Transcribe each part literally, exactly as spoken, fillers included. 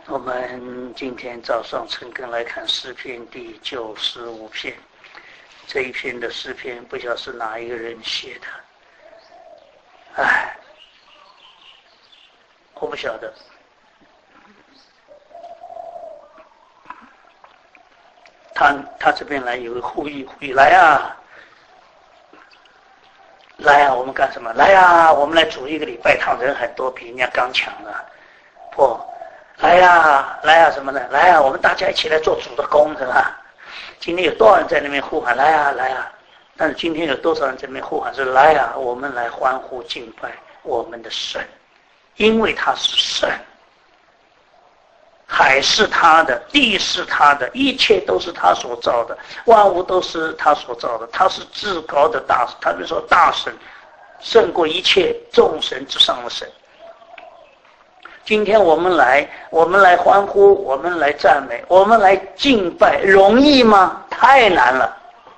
我们今天早上陈根来看诗篇第九十五篇，这一篇的诗篇不晓得是哪一个人写的，哎，我不晓得。他他这边来有个呼吁，呼吁来啊，来啊，我们干什么？来啊，我们来煮一个礼拜汤，人很多，比人家刚强啊，不。来呀，来呀，什么的？来呀，我们大家一起来做主的工，是吧？今天有多少人在那边呼喊？来呀，来呀！但是今天有多少人在那边呼喊？是来呀，我们来欢呼敬拜我们的神，因为他是神，海是他的，地是他的，一切都是他所造的，万物都是他所造的，他是至高的大神，他们说大神胜过一切众神之上的神。今天我们来，我们来欢呼，我们来赞美，我们来敬拜，容易吗？太难了。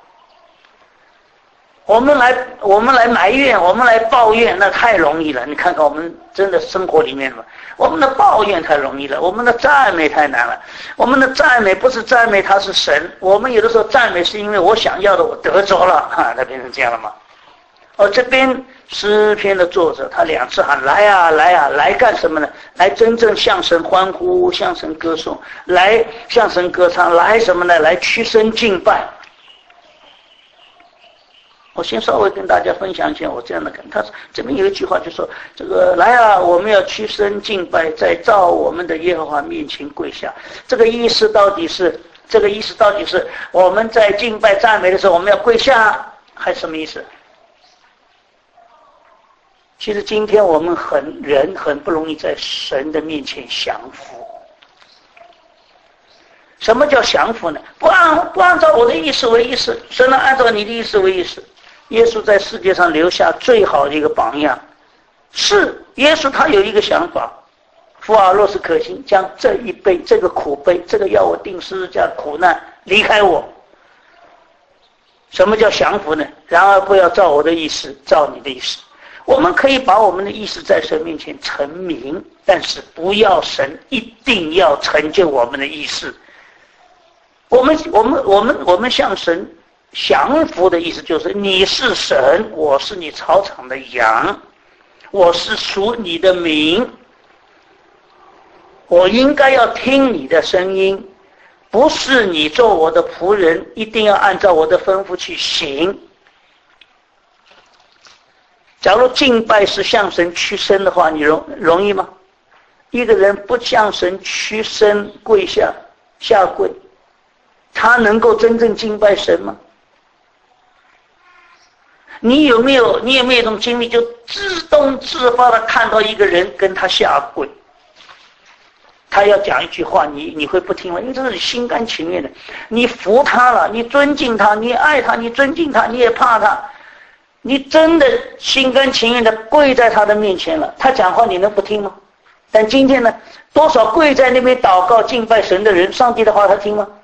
我们来，我们来埋怨，我们来抱怨，那太容易了。你看看我们真的生活里面嘛，我们的抱怨太容易了，我们的赞美太难了。我们的赞美不是赞美他是神，我们有的时候赞美是因为我想要的我得着了，哈，它变成这样了吗？哦，这边诗篇的作者他两次喊来啊来啊，来干什么呢？来真正向神欢呼，向神歌颂，来向神歌唱，来什么呢？来屈身敬拜。我先稍微跟大家分享一下我这样的感，他这边有一句话就说这个来啊，我们要屈身敬拜，在造我们的耶和华面前跪下。这个意思到底是这个意思到底是我们在敬拜赞美的时候我们要跪下，还是什么意思？其实今天我们很人很不容易在神的面前降服。什么叫降服呢？不按不按照我的意思为意思，神能按照你的意思为意思。耶稣在世界上留下最好的一个榜样，是耶稣他有一个想法，父啊，若是可行，将这一杯这个苦杯，这个要我定十字架苦难离开我。什么叫降服呢？然而不要照我的意思，照你的意思。我们可以把我们的意思在神面前陈明，但是不要神一定要成就我们的意思。我们我们我们我们向神降服的意思就是你是神，我是你草场的羊，我是属你的民，我应该要听你的声音，不是你做我的仆人一定要按照我的吩咐去行。假如敬拜是向神屈身的话，你容容易吗？一个人不向神屈身跪下下跪，他能够真正敬拜神吗？你有没有你有没有一种经历，就自动自发的看到一个人跟他下跪，他要讲一句话，你你会不听吗？因为这是心甘情愿的，你服他了，你尊敬他，你爱他，你尊敬他，你也怕他，你真的心甘情愿的跪在他的面前了，他讲话你能不听吗？但今天呢，多少跪在那边祷告敬拜神的人，上帝的话他听吗？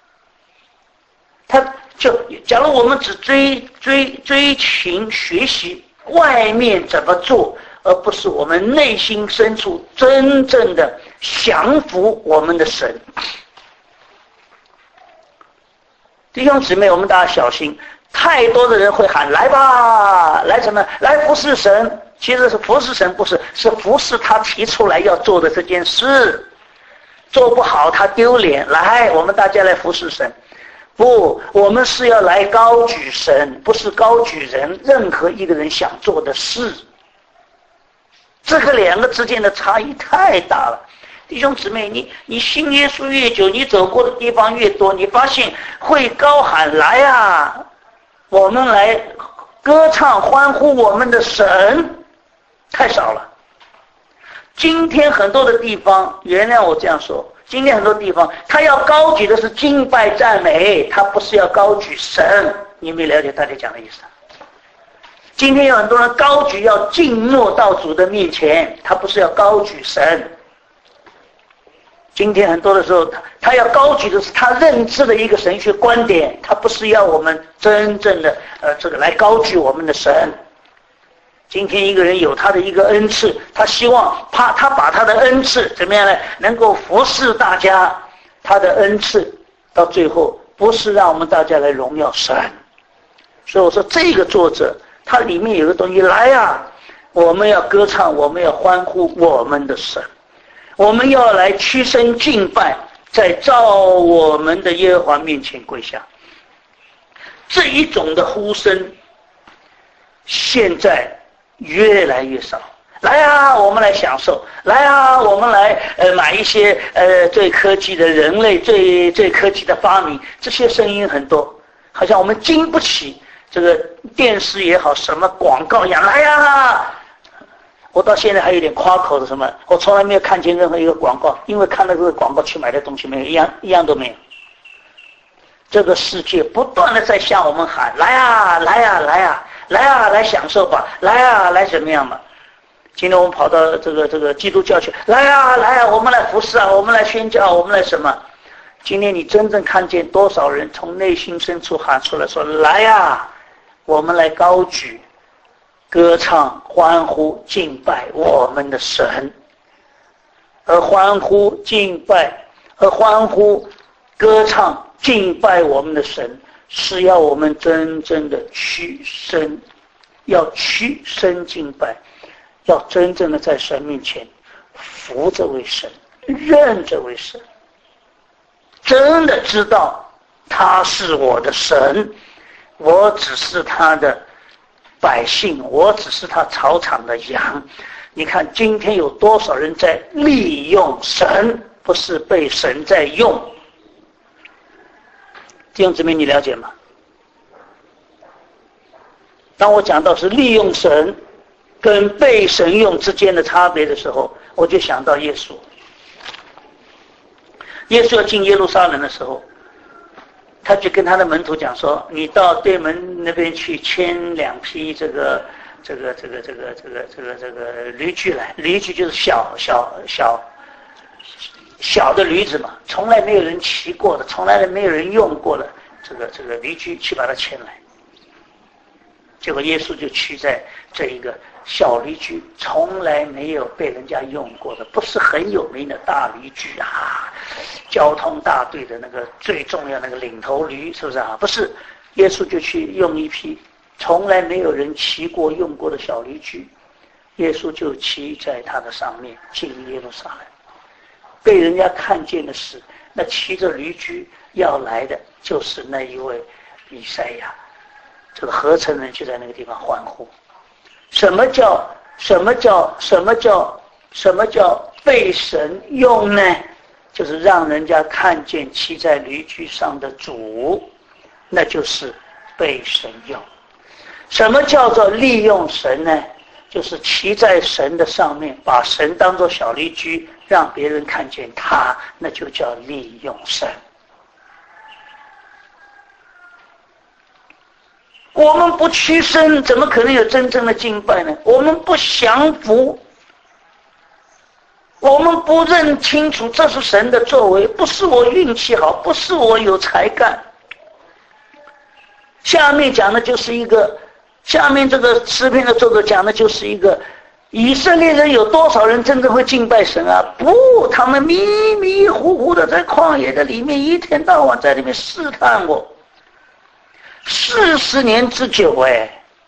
他就假如我们只追追追寻学习外面怎么做，而不是我们内心深处真正的降服我们的神。弟兄姊妹，我们大家小心，太多的人会喊来吧，来什么？来服侍神。其实是服侍神，不是，是服侍他提出来要做的这件事，做不好他丢脸。来，我们大家来服侍神。不，我们是要来高举神，不是高举人任何一个人想做的事。这个两个之间的差异太大了。弟兄姊妹，你你信耶稣越久，你走过的地方越多，你发现会高喊来啊，我们来歌唱欢呼我们的神太少了。今天很多的地方，原谅我这样说，今天很多地方他要高举的是敬拜赞美，他不是要高举神。你没了解大家讲的意思？今天有很多人高举要静默到主的面前，他不是要高举神。今天很多的时候他他要高举的是他认知的一个神学观点，他不是要我们真正的呃这个来高举我们的神。 今天一个人有他的一个恩赐，他希望怕他把他的恩赐怎么样呢？能够服侍大家。他的恩赐到最后不是让我们大家来荣耀神。所以我说这个作者他里面有个东西，来呀、啊，我们要歌唱，我们要欢呼我们的神，我们要来屈身敬拜，在造我们的耶和华面前跪下。这一种的呼声现在越来越少。来啊，我们来享受！来啊，我们来呃买一些呃最科技的人类最最科技的发明，这些声音很多，好像我们经不起这个电视也好，什么广告一样。来啊！我到现在还有点夸口的什么，我从来没有看见任何一个广告，因为看到这个广告去买的东西没有，一样一样都没有。这个世界不断的在向我们喊：来啊，来啊，来啊，来啊，来享受吧！来啊，来怎么样嘛？今天我们跑到这个这个基督教去，来啊来啊，我们来服侍啊，我们来宣教，我们来什么？今天你真正看见多少人从内心深处喊出来说：来啊，我们来高举、歌唱、欢呼、敬拜我们的神。而欢呼、敬拜，而欢呼、歌唱、敬拜我们的神，是要我们真正的屈身，要屈身敬拜。要真正的在神面前服这位神，认这位神，真的知道他是我的神，我只是他的百姓，我只是他草场的羊。你看今天有多少人在利用神，不是被神在用。弟兄姊妹，你了解吗？当我讲到是利用神跟被神用之间的差别的时候，我就想到耶稣。耶稣要进耶路撒冷的时候，他就跟他的门徒讲说：你到对门那边去牵两匹这个这个这个这个这个这个这个驴驹来。驴驹就是小小小小的驴子嘛，从来没有人骑过的，从来没有人用过的这个这个驴驹，去把它牵来。结果耶稣就骑在这一个小驴驹，从来没有被人家用过的，不是很有名的大驴驹啊，交通大队的那个最重要那个领头驴，是不是啊？不是，耶稣就去用一匹从来没有人骑过用过的小驴驹，耶稣就骑在他的上面进耶路撒冷。被人家看见的是，那骑着驴驹要来的就是那一位以赛亚。这个合成人就在那个地方欢呼。什么叫什么叫什么叫什么叫被神用呢？就是让人家看见骑在驴驹上的主，那就是被神用。什么叫做利用神呢？就是骑在神的上面，把神当作小驴驹，让别人看见他，那就叫利用神。我们不屈身，怎么可能有真正的敬拜呢？我们不降服，我们不认清楚这是神的作为，不是我运气好，不是我有才干。下面讲的就是一个，下面这个诗篇的作者讲的就是一个，以色列人有多少人真正会敬拜神啊？不，他们迷迷糊糊的在旷野的里面，一天到晚在里面试探我。四十年之久哎！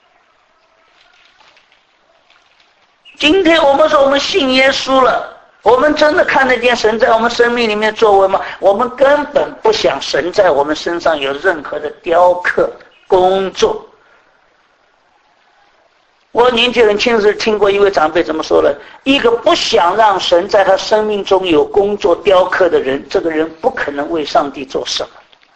今天我们说我们信耶稣了，我们真的看得见神在我们生命里面作为吗？我们根本不想神在我们身上有任何的雕刻工作。我年纪很轻时听过一位长辈怎么说了：一个不想让神在他生命中有工作雕刻的人，这个人不可能为上帝做什么。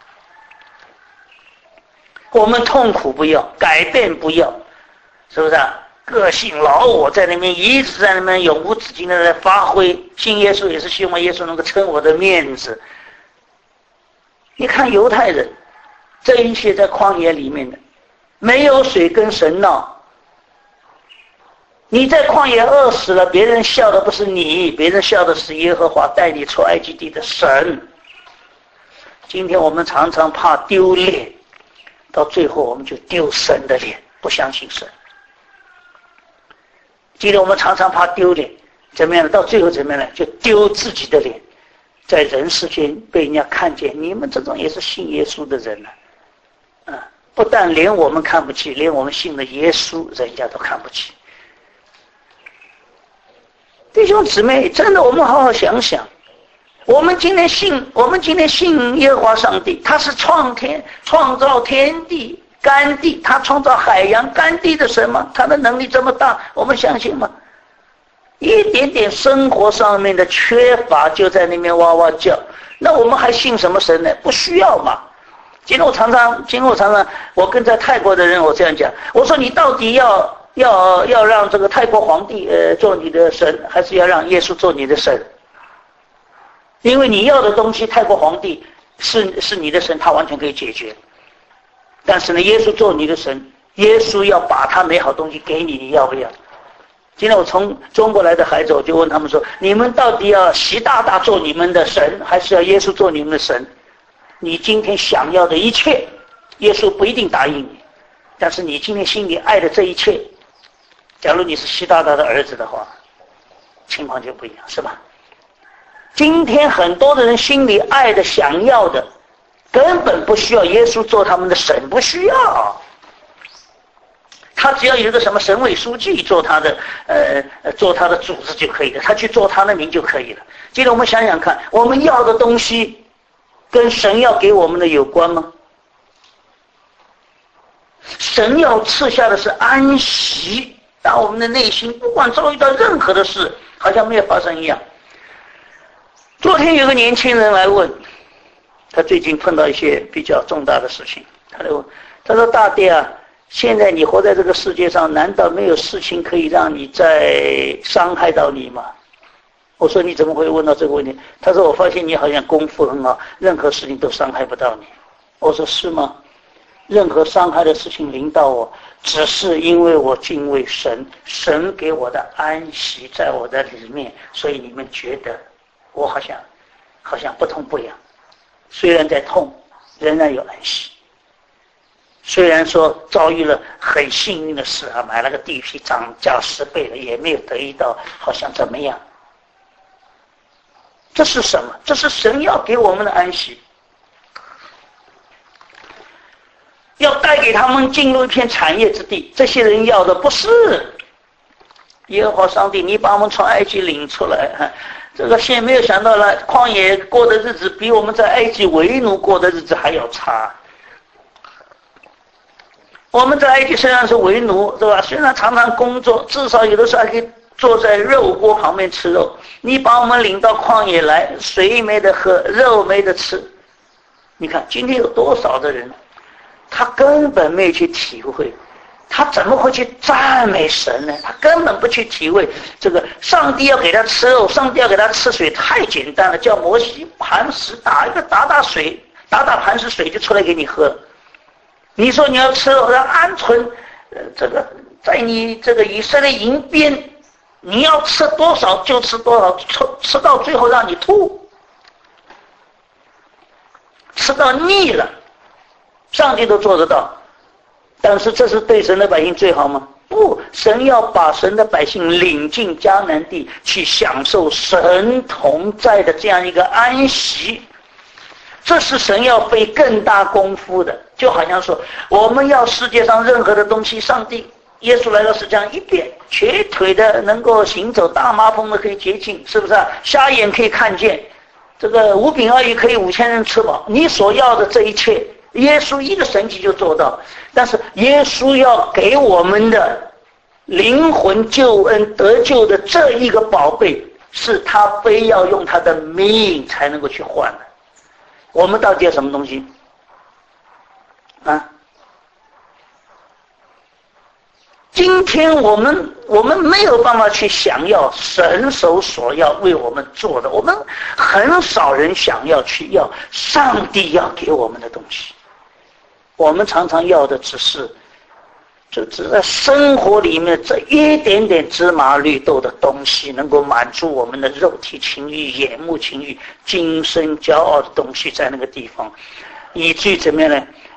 我们痛苦不要，改变不要，是不是啊？个性老我在那边一直在那边永无止境的在发挥，信耶稣也是希望耶稣能够撑我的面子。你看犹太人这一些在旷野里面的，没有水跟神闹，你在旷野饿死了，别人笑的不是你，别人笑的是耶和华带你出埃及地的神。今天我们常常怕丢脸，到最后我们就丢神的脸，不相信神。 今天我们常常怕丢脸，怎么样呢？到最后怎么样呢？就丢自己的脸，在人世间被人家看见，你们这种也是信耶稣的人呢、啊，啊，不但连我们看不起，连我们信的耶稣人家都看不起。弟兄姊妹，真的，我们好好想想，我们今天信，我们今天信耶和华上帝，他是创天、创造天地、干地，他创造海洋、干地的神吗？他的能力这么大，我们相信吗？一点点生活上面的缺乏就在那边哇哇叫，那我们还信什么神呢？不需要嘛。今天我常常，今天我常常，我跟在泰国的人我这样讲，我说你到底要要要让这个泰国皇帝呃做你的神，还是要让耶稣做你的神？因为你要的东西，泰国皇帝是是你的神，他完全可以解决。但是呢，耶稣做你的神，耶稣要把他美好东西给你，你要不要？今天我从中国来的孩子，我就问他们说：你们到底要习大大做你们的神，还是要耶稣做你们的神？你今天想要的一切，耶稣不一定答应你，但是你今天心里爱的这一切，假如你是习大大的儿子的话，情况就不一样，是吧？今天很多的人心里爱的、想要的，根本不需要耶稣做他们的神，不需要。他只要有一个什么省委书记做他的呃做他的组织就可以了，他去做他的名就可以了。今天我们想想看，我们要的东西跟神要给我们的有关吗？神要赐下的是安息，让我们的内心不管遭遇到任何的事，好像没有发生一样。昨天有个年轻人来问，他最近碰到一些比较重大的事情，他来问，他说：大爹啊，现在你活在这个世界上，难道没有事情可以让你再伤害到你吗？我说：你怎么会问到这个问题？他说：我发现你好像功夫很好，任何事情都伤害不到你。我说：是吗？任何伤害的事情临到我，只是因为我敬畏神，神给我的安息在我的里面，所以你们觉得我好像好像不痛不痒，虽然在痛，仍然有安息。虽然说遭遇了很幸运的事啊，买了个地皮涨价十倍了，也没有得意到好像怎么样。这是什么？这是神要给我们的安息，要带给他们进入一片产业之地。这些人要的不是耶和华上帝，你把我们从埃及领出来，这个现在没有想到了，旷野过的日子比我们在埃及为奴过的日子还要差。我们在埃及虽然是为奴，是吧？虽然常常工作，至少有的时候还可以坐在肉锅旁边吃肉。你把我们领到旷野来，水没得喝，肉没得吃。你看今天有多少的人，他根本没有去体会，他怎么会去赞美神呢？他根本不去体会这个上帝要给他吃肉，上帝要给他吃水，太简单了，叫摩西磐石打一个打打水，打打磐石水就出来给你喝。你说你要吃肉，让鹌鹑呃这个在你这个以色列营边，你要吃多少就吃多少，吃吃到最后让你吐，吃到腻了，上帝都做得到。但是这是对神的百姓最好吗？不，神要把神的百姓领进迦南地，去享受神同在的这样一个安息。这是神要费更大功夫的，就好像说我们要世界上任何的东西，上帝耶稣来到世界上一变，瘸腿的能够行走，大麻风的可以洁净，是不是啊？瞎眼可以看见，这个五饼二鱼可以五千人吃饱。你所要的这一切，耶稣一个神迹就做到。但是耶稣要给我们的灵魂救恩得救的这一个宝贝，是他非要用他的命才能够去换的。我们到底要什么东西啊？今天我们我们没有办法去想要神手所要为我们做的，我们很少人想要去要上帝要给我们的东西。我们常常要的只是就只在生活里面这一点点芝麻绿豆的东西，能够满足我们的肉体情欲、眼目情欲、今生骄傲的东西，在那个地方，以至于怎么样呢？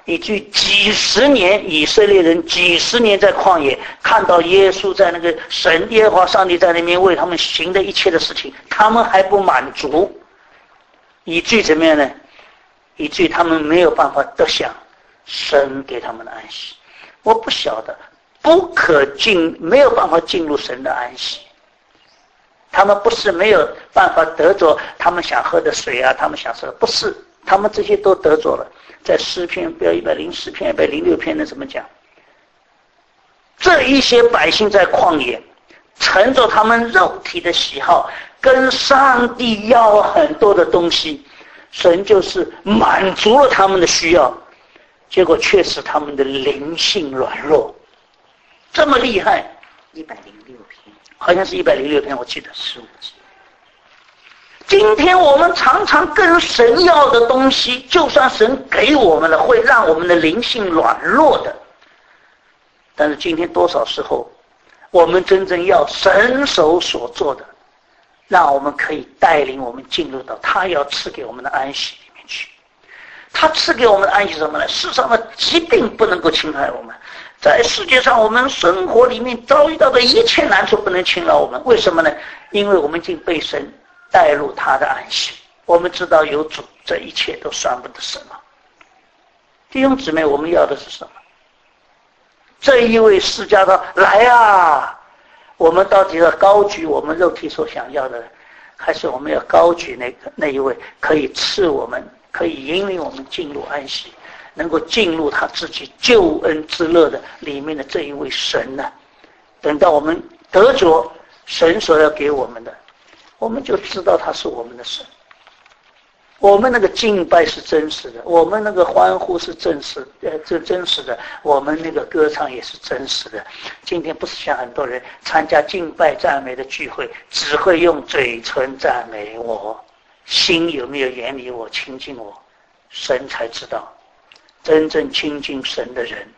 以至于几十年以色列人几十年在旷野看到耶稣在那个神耶和华上帝在那边为他们行的一切的事情，他们还不满足，以至于怎么样呢？以至于他们没有办法得享神给他们的安息。我不晓得，不可进，没有办法进入神的安息。他们不是没有办法得着他们想喝的水啊，他们想吃的，不是，他们这些都得着了。在诗篇，不要一百零四篇、一百零六篇的怎么讲？这一些百姓在旷野，乘着他们肉体的喜好，跟上帝要很多的东西，神就是满足了他们的需要，结果却使他们的灵性软弱，这么厉害。 一百零六篇， 好像是一百零六篇，我记得十五集。今天我们常常跟神要的东西，就算神给我们了，会让我们的灵性软弱的。但是今天多少时候，我们真正要神手所做的，让我们可以带领我们进入到他要赐给我们的安息里面去。他赐给我们的安息是什么呢？世上的疾病不能够侵害我们，在世界上我们生活里面遭遇到的一切难处不能侵扰我们。为什么呢？因为我们已经被神带入他的安息，我们知道有主，这一切都算不得什么。弟兄姊妹，我们要的是什么？这一位释迦道来啊！我们到底要高举我们肉体所想要的，还是我们要高举那个那一位可以赐我们、可以引领我们进入安息，能够进入他自己救恩之乐的里面的这一位神呢？等到我们得着神所要给我们的，我们就知道他是我们的神。我们那个敬拜是真实的，我们那个欢呼是真实呃，这真实的，我们那个歌唱也是真实的。今天不是像很多人参加敬拜赞美的聚会，只会用嘴唇赞美我，心有没有远离我、亲近我？神才知道，真正亲近神的人，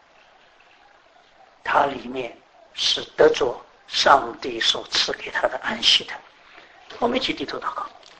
他里面是得着上帝所赐给他的安息的。我们一起低头祷告。